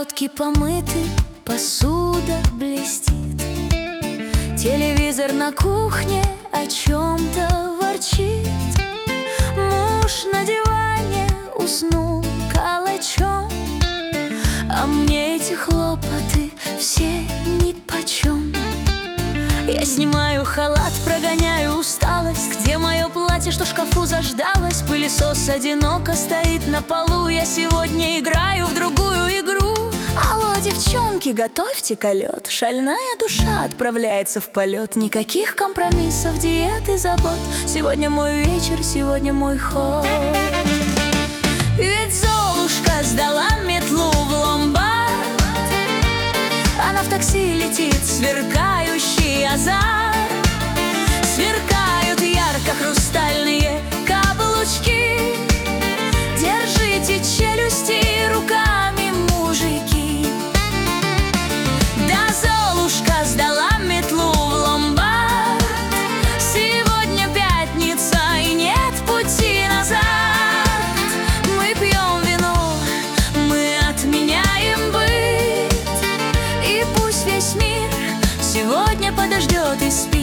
сковородки помыты, посуда блестит. Телевизор на кухне о чем-то ворчит. Муж на диване уснул калачом, а мне эти хлопоты все нипочем. Я снимаю халат, прогоняю усталость. Где мое платье, что в шкафу заждалось? Пылесос одиноко стоит на полу. Я сегодня играю в другую игру. Алло, девчонки, готовьте-ка лед. Шальная душа отправляется в полет. Никаких компромиссов, диет и забот. Сегодня мой вечер, сегодня мой ход. Ведь Золушка сдала метлу в ломбард. Она в такси летит, сверкающий азарт. Сверкают ярко хрустальные каблучки. Держите челюсти руками, мужики. Да, Золушка сдала метлу в ломбард. Сегодня пятница и нет пути назад. Мы пьем вино, мы отменяем быт. И пусть весь мир сегодня подождет и спит.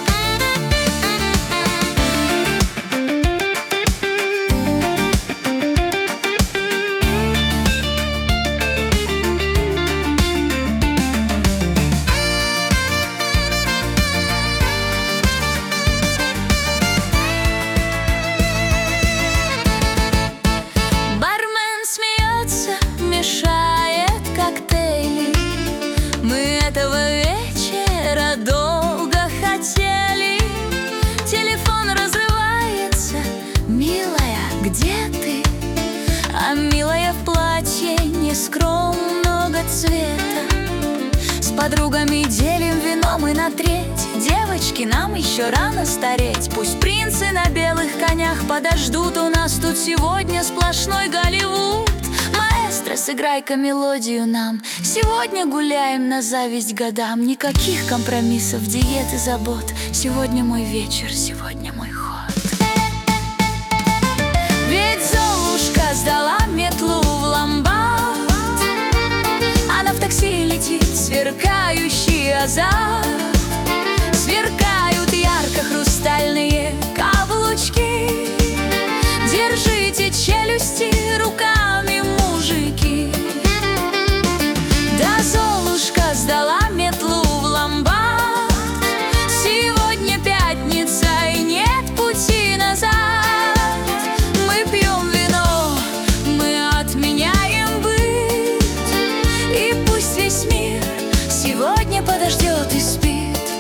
Мешает коктейли. Мы этого вечера долго хотели. Телефон разрывается. Милая, где ты? А милая в платье нескромного цвета. С подругами делим вино мы на треть. Девочки, нам еще рано стареть. Пусть принцы на белых конях подождут. У нас тут сегодня сплошной Голливуд. Маэстро, сыграй-ка мелодию нам. Сегодня гуляем на зависть годам. Никаких компромиссов, диет и забот. Сегодня мой вечер, сегодня мой ход. Ведь Золушка сдала метлу в ломбард. Она в такси летит, сверкающий азарт. Сверкают ярко хрустальные каблучки. Держите челюсти руками, мужики. Да, Золушка сдала метлу в ломбард. Сегодня пятница и нет пути назад. Мы пьем вино, мы отменяем быт. И пусть весь мир сегодня подождет и спит.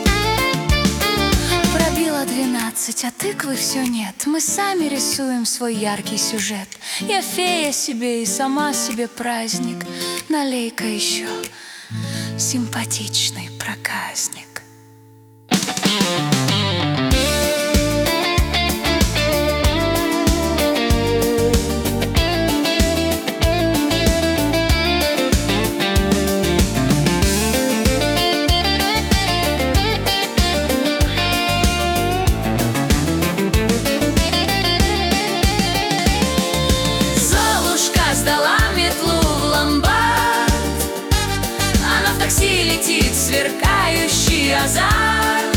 Пробило 12, а тыквы все нет. Мы сами рисуем свой яркий сюжет. Я фея себе и сама себе праздник. Налей-ка еще симпатичный проказник. Сдала метлу в ломбард. Она в такси летит, сверкающий азарт.